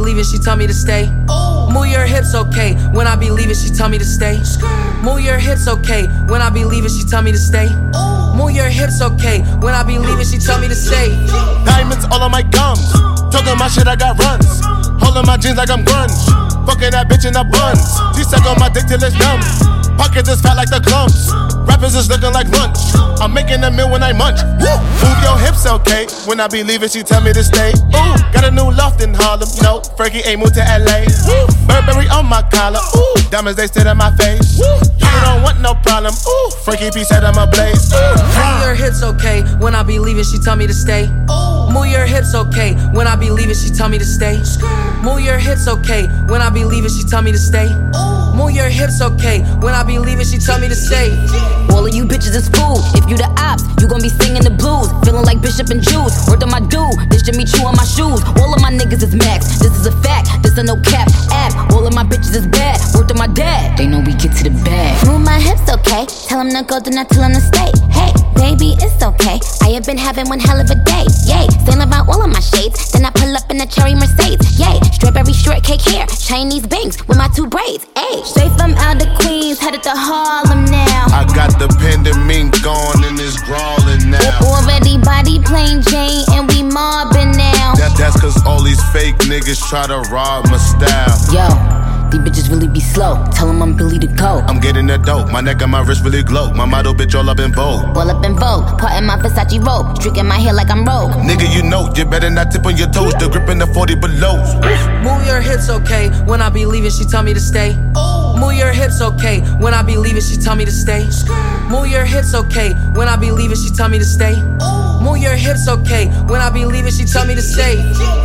leaving, she tell me to stay. Move your hips, okay. When I be leaving, she tell me to stay. Move your hips, okay. When I be leaving, she tell me to stay. Move your hips, okay. When I be leaving, she tell me to stay. Diamonds all on my gums. Talking my shit, I got runs. Holding my jeans like I'm grunge. Fucking that bitch in the buns. She suck on my dick till it's numb. Pockets is fat like the clumps. Rappers is looking like lunch. I'm making a meal when I munch. Woo! Move your hips, okay. When I be leaving, she tell me to stay. Ooh, got a new loft in Harlem. No, Frankie ain't moved to LA. Woo! Burberry on my collar. Ooh, diamonds they sit in my face. Woo! You don't want no problem. Ooh, Frankie P said I'm a blaze. Move your hips, okay. When I be leaving, she tell me to stay. Move your hips, okay. When I be leaving, she tell me to stay. Move your hips, okay. When I be leaving, she tell me to stay. Move your hips, okay. When I be leaving, she tell me to stay. All of you bitches is fool. If you the ops, you gon' be singing the blues. Feeling like Bishop and Juice. Word on my dude, this should me chewing my shoes. All of my niggas is max. This is a fact. This a no cap app. All of my bitches is bad. Word on my dad. They know we get to the bag. Move my hips, okay. Tell him to go, do not tell him to stay. Hey, baby, it's okay. I have been having one hell of a day. Yay, saying about all of my shades. Then I pull up in a cherry Mercedes. Yay, strawberry shortcake hair. Chinese bangs with my 2 braids. Ayy, straight from out of Queens, headed to Harlem now. I got the pandemic gone and it's crawling now. Already body plain Jane and we mobbing now. That's cause all these fake niggas try to rob my style. Yo, these bitches really be slow. Tell them I'm Billy to go. I'm getting the dope, my neck and my wrist really glow. My model bitch all up in vogue. All up in vogue, parting my Versace robe. Streaking my hair like I'm Rogue. Nigga, you know, you better not tip on your toes. The grip in the 40 below. Move your hips, okay. When I be leaving, she tell me to stay. Move your hips, okay. When I be leaving, she tell me to stay. Move your hips, okay. When I be leaving, she tell me to stay. Move your hips, okay. When I be leaving, she tell me to stay.